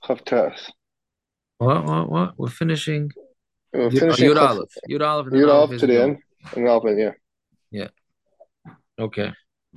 Chavtes. What? We're finishing We're finishing Yud Chav Aleph. Yud Aleph, and then Yud Aleph Aleph is to the Gimel. end, and Alvin, yeah. Yeah. Okay.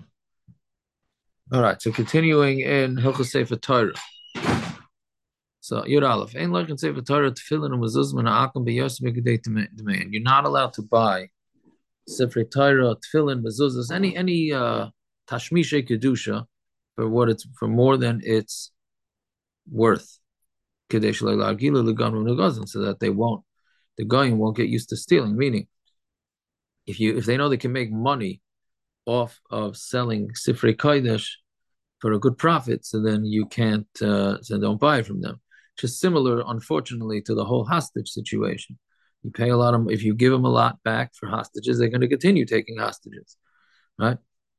All right. So continuing in Hilchos Sefer Torah. So Yud Aleph. Ein like in Sefer Torah tefillin and mezuzah and akum b'yosem b'gedei demain. You're not allowed to buy Sefer Torah, tefillin, mezuzahs, any tashmishe kedusha for what it's for more than its worth. Kedei shalei la'agila legamru negazin, so that the goyim won't get used to stealing. Meaning, if they know they can make money off of selling Sifrei Kodesh for a good profit, so then you can't, so don't buy it from them. Which is similar, unfortunately, to the whole hostage situation. You pay a lot of, if you give them a lot back for hostages, they're going to continue taking hostages, right?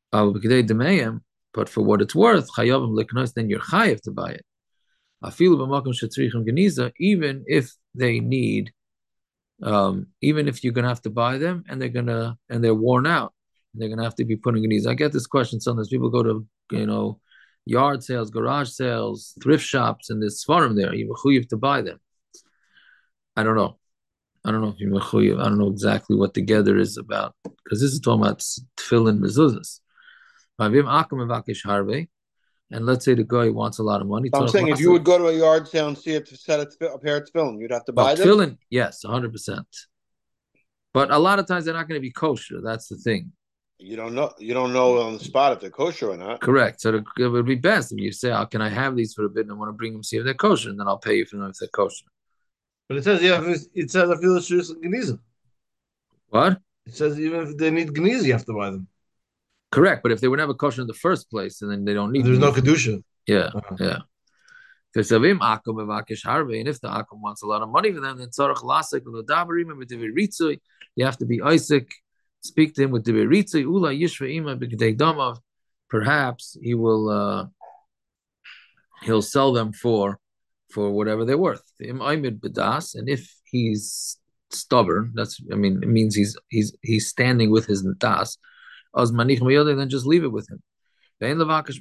But for what it's worth, then you're chayav to buy it. Even if they need, even if you're going to have to buy them and they're worn out, they're going to have to be putting in these. I get this question sometimes. People go to, yard sales, garage sales, thrift shops, and there's svarim there. You have to buy them. I don't know. I don't know if you're mechuyev. I don't know exactly what the gather is about because this is talking about tefillin mezuzahs. And let's say the guy wants a lot of money. I'm saying if you would go to a yard sale and see it set a pair of tefillin, you'd have to No, buy them. tefillin, yes, 100%. But a lot of times they're not going to be kosher. That's the thing. You don't know. You don't know on the spot if they're kosher or not. Correct. So it would be best if you say, "Oh, can I have these for a bit? And I want to bring them, see if they're kosher, and then I'll pay you for them if they're kosher." But it says, yeah, it says I feel it's just Geniza. What? It says even if they need Geniza, you have to buy them. Correct. But if they were never kosher in the first place, and then they don't need. There's no kedusha. Yeah, yeah. And if the akum wants a lot of money for them, then you have to be Isaac. Speak to him with divrei ritzui. Ula yishva ima b'gedei damav. Perhaps he'll sell them for whatever they're worth. And if he's stubborn, it means he's standing with his das. Then just leave it with him. And don't ask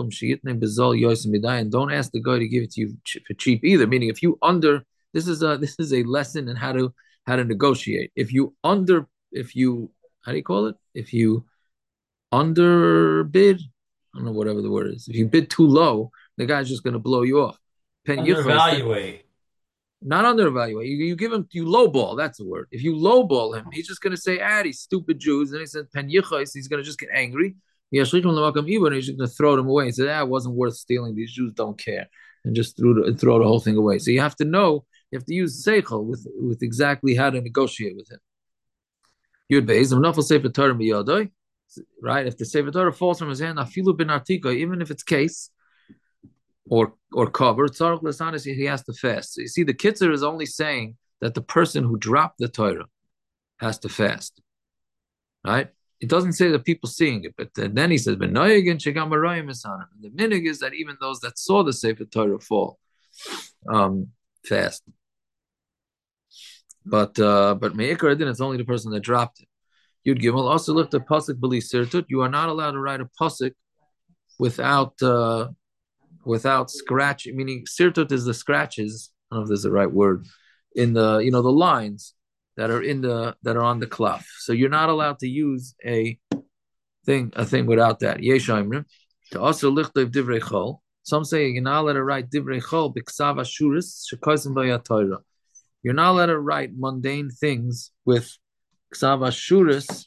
the guy to give it to you for cheap either. Meaning, if you this is a lesson in how to negotiate. If you how do you call it? If you underbid, I don't know whatever the word is. If you bid too low, the guy's just going to blow you off. Undervaluate. Not undervaluate. You give him, you lowball. That's the word. If you lowball him, he's just going to say, these stupid Jews. And he said, pen yichos. He's going to just get angry. He's just going to throw them away. He said, it wasn't worth stealing. These Jews don't care. And just throw the whole thing away. So you have to know, you have to use seichel with exactly how to negotiate with him. Yud Beis, Nafal Sefer Torah miyadoi, right? If the Sefer Torah falls from his hand, afilu bin artika, even if it's case or cover, he has to fast. So you see, the Kitzur is only saying that the person who dropped the Torah has to fast, right? It doesn't say the people seeing it, but then he says, and the minig is that even those that saw the Sefer Torah fall, fast. But Me'ikar Adin, it's only the person that dropped it. You'd give also lift a pasuk b'li sirtut. You are not allowed to write a pasuk without scratch. Meaning sirtut is the scratches. I don't know if there's the right word in the the lines that are on the cloth. So you're not allowed to use a thing without that. Yeshaimrim to also licht divrei chol. Some say you're not allowed to write divrei chol b'ksav ashuris shekosim b'yatayra. You're not allowed to write mundane things with ksav ashuris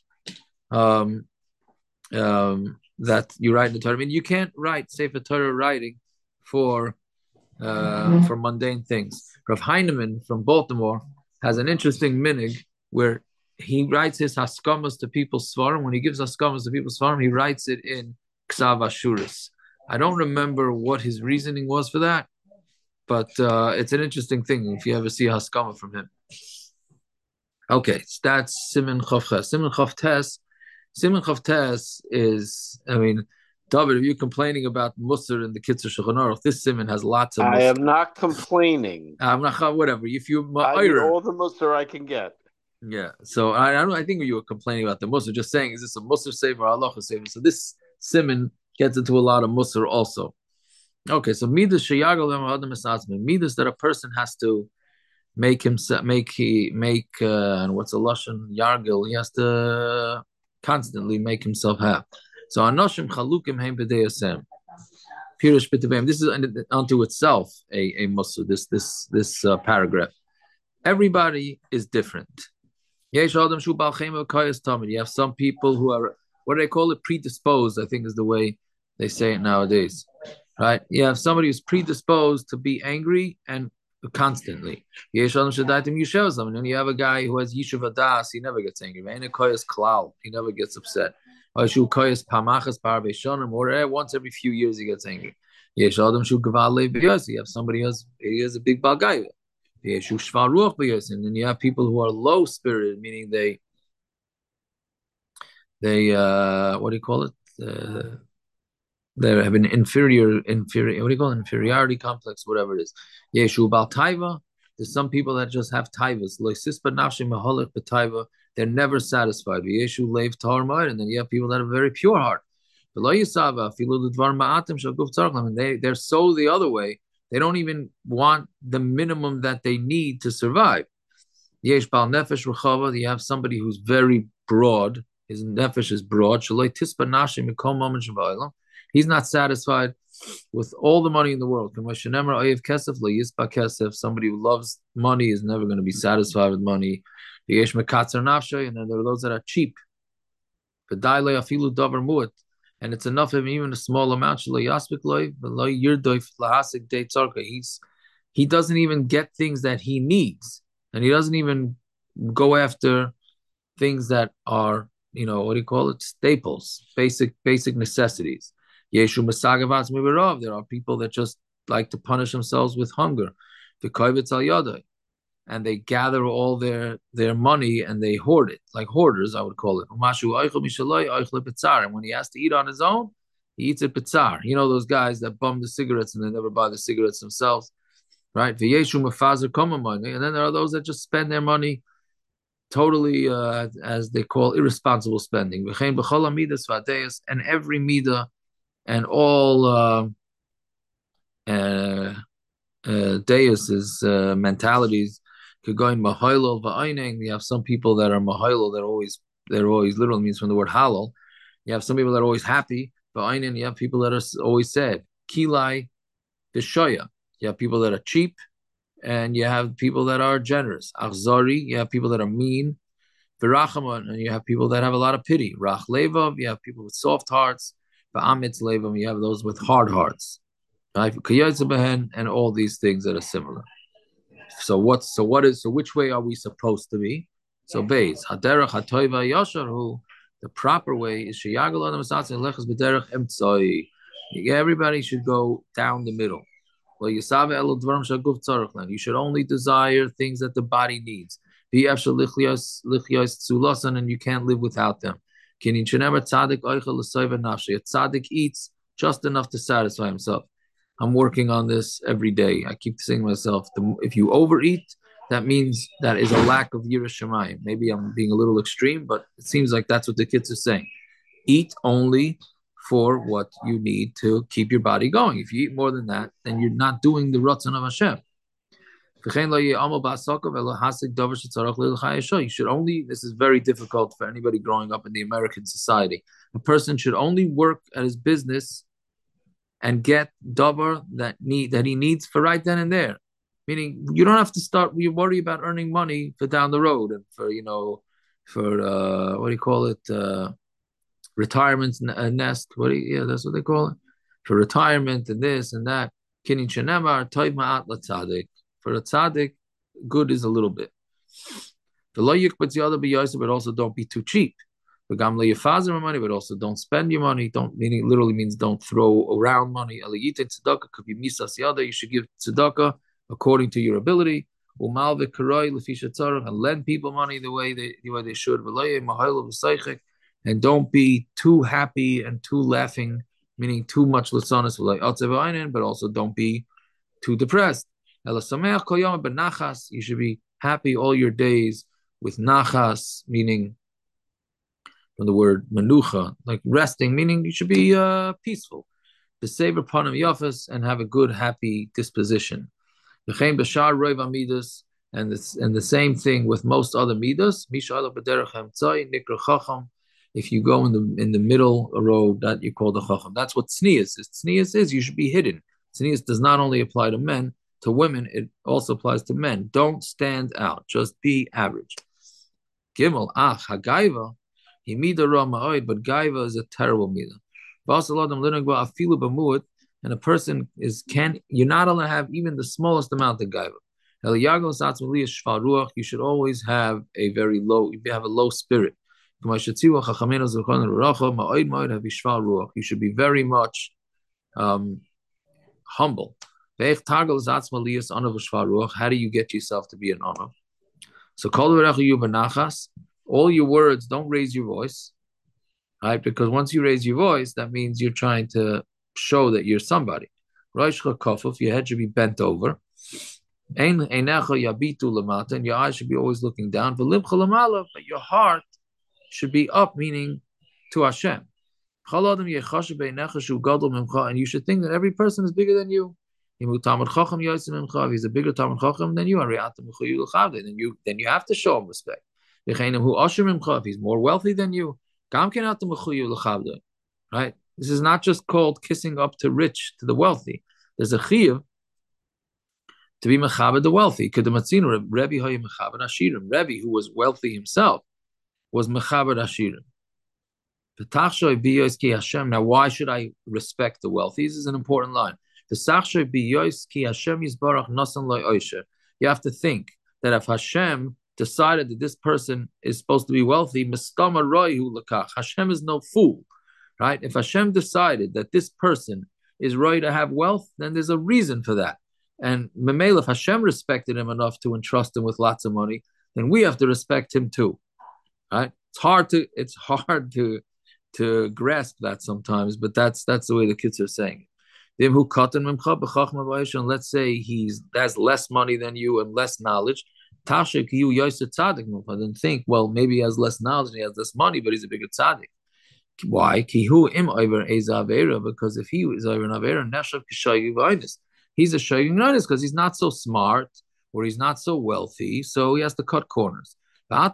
that you write in the Torah. I mean, you can't write Sefer Torah writing for mundane things. Rav Heinemann from Baltimore has an interesting minig where he writes his haskamas to people's svarim. When he gives haskamas to people's svarim, he writes it in ksav ashuris. I don't remember what his reasoning was for that, but it's an interesting thing if you ever see a haskama from him. Okay, that's Siman Chavches. Siman Chavtes is, David, are you complaining about Musar in the Kitzur Shulchan Aruch? This Siman has lots of Musar. I am not complaining. I'm not, whatever. If you, I need all the Musar I can get. Yeah, so I think you were complaining about the Musar, just saying, is this a Musar sefer or halacha sefer? So this Siman gets into a lot of Musar also. Okay, so midas midas that a person has to make himself and what's a lashon yargil? He has to constantly make himself have. So anoshim chalukim heim b'deyasem. Pirush b'tevim. This is unto itself a mussar. This paragraph. Everybody is different. You have some people who are, what do they call it? Predisposed, I think is the way they say it nowadays. Right? You have somebody who's predisposed to be angry and constantly. And then you have a guy who has Yishuv Adas, he never gets angry. He never gets upset. Or once every few years he gets angry. You have somebody he has a big bagay. And then you have people who are low spirited, meaning they what do you call it? They have an inferior, what do you call it? Inferiority complex, whatever it is. Yeshu bal taiva. There's some people that just have taivas. They're never satisfied. Yeshu leiv tar, and then you have people that have a very pure heart. They're so the other way. They don't even want the minimum that they need to survive. Yesh bal nefesh rechava. You have somebody who's very broad. His nefesh is broad. He's not satisfied with all the money in the world. Somebody who loves money is never going to be satisfied with money. And then there are those that are cheap. And it's enough of even a small amount. He doesn't even get things that he needs. And he doesn't even go after things that are, what do you call it? Staples, basic necessities. There are people that just like to punish themselves with hunger. And they gather all their money and they hoard it, like hoarders, I would call it. And when he has to eat on his own, he eats it pitzar. Those guys that bum the cigarettes and they never buy the cigarettes themselves, right? And then there are those that just spend their money totally, as they call, irresponsible spending. And every midah and all deus is mentalities could go in mahailol va'aining. You have some people that are mahailol, they're always literally means from the word halal. You have some people that are always happy va'aining. You have people that are always sad. Kilai vishoya. You have people that are cheap, and you have people that are generous. Achzari. You have people that are mean. V'rachaman, and you have people that have a lot of pity. Rach levav. You have people with soft hearts. V'amitz levav. You have those with hard hearts. Right? And all these things that are similar. So which way are we supposed to be? So Beis Haderach Hatoiva Yasharhu, the proper way is Sheyagal Adam Asatz and Lechas B'derech Emtzoi. Everybody should go down the middle. You should only desire things that the body needs. And you can't live without them. A tzaddik eats just enough to satisfy himself. I'm working on this every day. I keep saying to myself, if you overeat, that means that is a lack of Yiras Shamayim. Maybe I'm being a little extreme, but it seems like that's what the kids are saying. Eat only for what you need to keep your body going. If you eat more than that, then you're not doing the Ratzon of Hashem. You should only, this is very difficult for anybody growing up in the American society. A person should only work at his business and get davar that he needs for right then and there. Meaning, you don't have to you worry about earning money for down the road and for what do you call it? Retirement nest. That's what they call it. For retirement and this and that. Kinin shenemar toiv ma'at latzadik. For a tzaddik, good is a little bit. The loyuk but the other be yosef, but also don't be too cheap. Money, but also don't spend your money. Literally means don't throw around money. Tzedakah could be misas yada. You should give tzedakah according to your ability. And lend people money the way they should. And don't be too happy and too laughing, meaning too much litzanis. But also don't be too depressed. You should be happy all your days with nachas, meaning from the word menucha, like resting, meaning you should be peaceful. B'sever panim yafas, and have a good, happy disposition. V'chein b'shar roiv amidas, and the same thing with most other midas. Misha b'derech hamtzai nikra chacham. If you go in the middle road, that you call the chacham. That's what tznius is. Tznius is you should be hidden. Tznius does not only apply to men, to women, it also applies to men. Don't stand out. Just be average. Gimel, hagaiva, he mida ra ma'oid, but gaiva is a terrible mida. And a person you're not allowed to have even the smallest amount of gaiva. You should always have a low spirit. You should be very much humble. How do you get yourself to be an honor? So all your words, don't raise your voice, right? Because once you raise your voice, that means you're trying to show that you're somebody. Your head should be bent over. And your eyes should be always looking down. But your heart should be up, meaning to Hashem. And you should think that every person is bigger than you. If he's a bigger Talmud Chacham than you, then you have to show him respect. If he's more wealthy than you, right? This is not just called kissing up to the wealthy. There's a chiyuv to be mechaber the wealthy. Rebbe, who was wealthy himself, was mechaber ashirim. Now, why should I respect the wealthy? This is an important line. You have to think that if Hashem decided that this person is supposed to be wealthy, Hashem is no fool, right? If Hashem decided that this person is right to have wealth, then there's a reason for that. And Memel, if Hashem respected him enough to entrust him with lots of money, then we have to respect him too, right? It's hard to grasp that sometimes, but that's the way the kids are saying it. And let's say he has less money than you and less knowledge. Then think, well, maybe he has less knowledge and he has less money, but he's a bigger tzaddik. Why? Because if he is over an avera, he's a shaygin because he's not so smart or he's not so wealthy, so he has to cut corners. But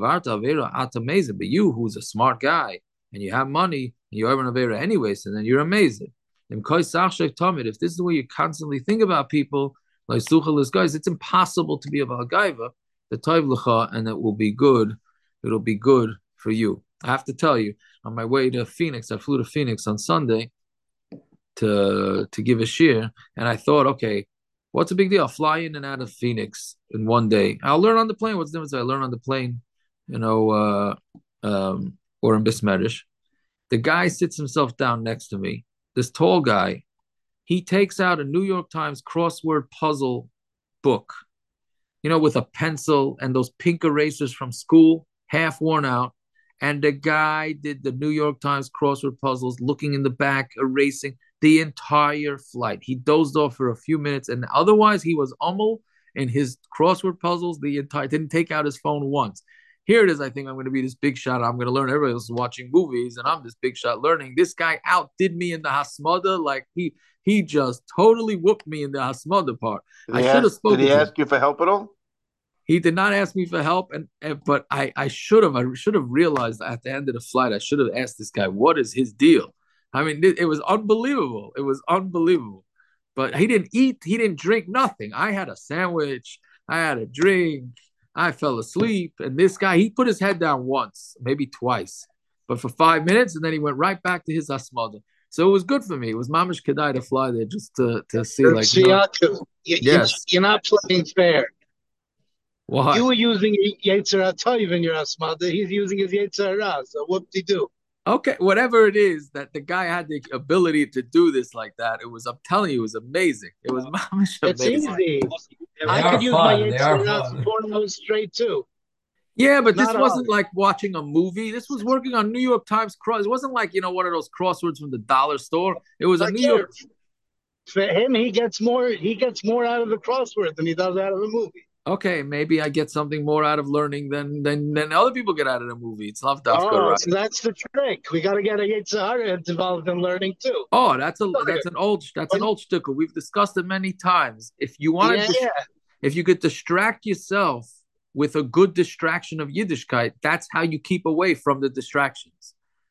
you, who's a smart guy and you have money and you're over an avera anyway, so then you're amazing. If this is the way you constantly think about people, it's impossible to be a Gaiva, the Tov L'cha, and it will be good. It'll be good for you. I have to tell you, on my way to Phoenix, I flew to Phoenix on Sunday to give a shir, and I thought, okay, what's a big deal? I'll fly in and out of Phoenix in one day. I'll learn on the plane. What's the difference? I learn on the plane, or in Bismedish. The guy sits himself down next to me. This tall guy, he takes out a New York Times crossword puzzle book, with a pencil and those pink erasers from school, half worn out. And the guy did the New York Times crossword puzzles, looking in the back, erasing the entire flight. He dozed off for a few minutes, and otherwise he was in his crossword puzzles didn't take out his phone once. Here it is. I think I'm going to be this big shot. I'm going to learn. Everybody else is watching movies, and I'm this big shot learning. This guy outdid me in the Hasmada. Like he just totally whooped me in the Hasmada part. Did he ask you for help at all? He did not ask me for help, but I should have. I should have realized at the end of the flight. I should have asked this guy, what is his deal? I mean, it was unbelievable. It was unbelievable. But he didn't eat. He didn't drink nothing. I had a sandwich. I had a drink. I fell asleep, and this guy, he put his head down once, maybe twice, but for 5 minutes, and then he went right back to his asmada. So it was good for me. It was mamish kedai to fly there just to see, like, yes. You're not playing fair. Why? You were using Yetzer HaTov in your asmada. He's using his Yetzer Hara. So whoop-de-doo. Okay, whatever it is, that the guy had the ability to do this like that. I'm telling you, it was amazing. It was mamish amazing. It's easy. I could use my Yetzer Hara for 4 hours straight too. Yeah, but this wasn't like watching a movie. This was working on New York Times cross. It wasn't like, one of those crosswords from the dollar store. It was a New York. For him, he gets more out of the crossword than he does out of the movie. Okay, maybe I get something more out of learning than other people get out of the movie. It's not dafka Oh, right. so that's the trick. We got to get a Yetzer Hara involved in learning too. Oh, that's an old shtickle. We've discussed it many times. If you want to, if you could distract yourself with a good distraction of Yiddishkeit, that's how you keep away from the distractions.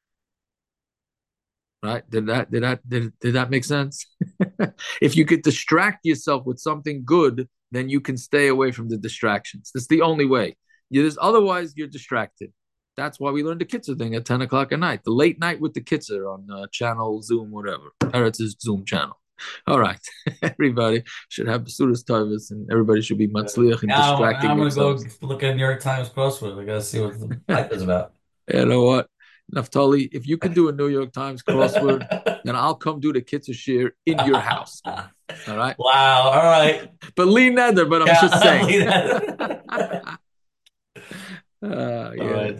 Right? Did that make sense? If you could distract yourself with something good, then you can stay away from the distractions. That's the only way. Otherwise, you're distracted. That's why we learned the Kitzur thing at 10 o'clock at night. The late night with the Kitzur on channel, Zoom, whatever. Eretz's Zoom channel. All right. Everybody should have Basuras Tavis and everybody should be Matzliach and distracting themselves. I'm going to go look at New York Times crossword. I got to see what the hype is about. You know what? Naftali, if you can do a New York Times crossword, then I'll come do the Kitzur Shir in your house. All right? Wow. All right. But Lee Nether, but I'm just saying. All right.